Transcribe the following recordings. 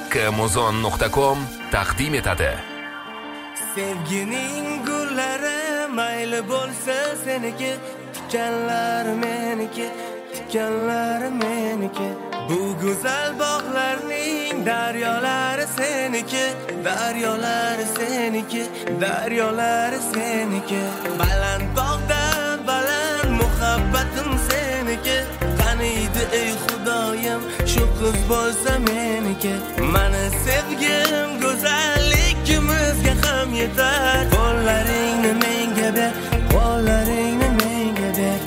Makkmuzon.com taqdim etadi. Sevgining gullari mayli bo'lsa seniki, tikanlar meniki, tikanlar meniki. Bu go'zal bog'larning daryolari seniki, daryolari seniki, daryolari seniki. Baland bog'dan baland muhabbatim seniki. Qaniydi ey Xudoyim, shu qiz bo'lsa meniki. Mani sevgim go'zalligimizga ham yetar. Qo'llaringni menga ber, qo'llaringni menga ber.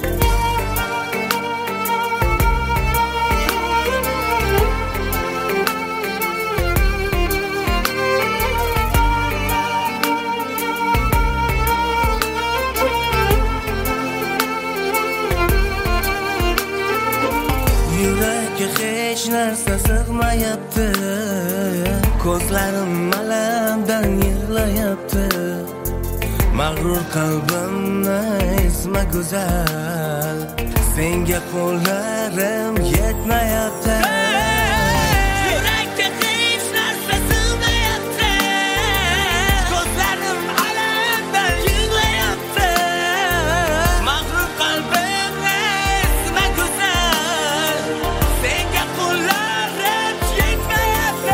Yurakka hech narsa sig'mayapti, ko'zlarim alamdan yig'layapti. Mag'rur qalbimni esma go'zal, senga qo'llarim yetmayapti. Yurakka hech narsa sig'mayapti, ko'zlarim alamdan yig'layapti. Mag'rur qalbimni esma go'zal, senga qo'llarim yetmayapti.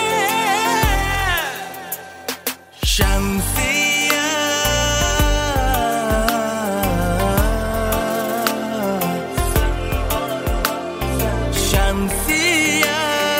Shamsiya, Shamsiya,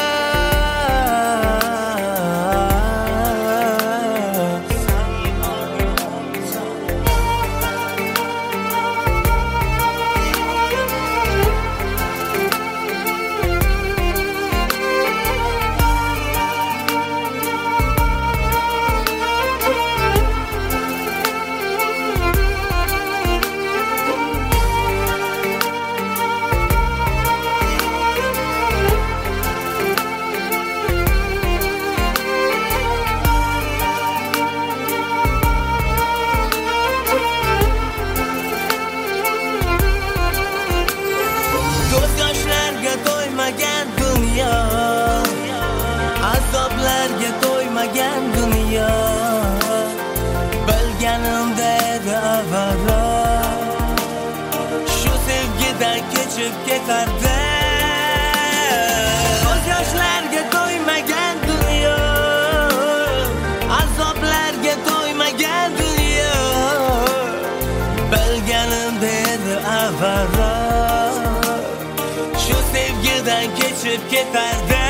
ko'z yoshlarga to'ymagan dunyo, azoblarga to'ymagan dunyo. Bilganimda edi avvalroq, shu sevgidan kechib ketardi. Ko'z yoshlarga to'ymagan dunyo, azoblarga to'ymagan dunyo. Bilganimda edi avvalroq, shu sevgidan kechib ketardi.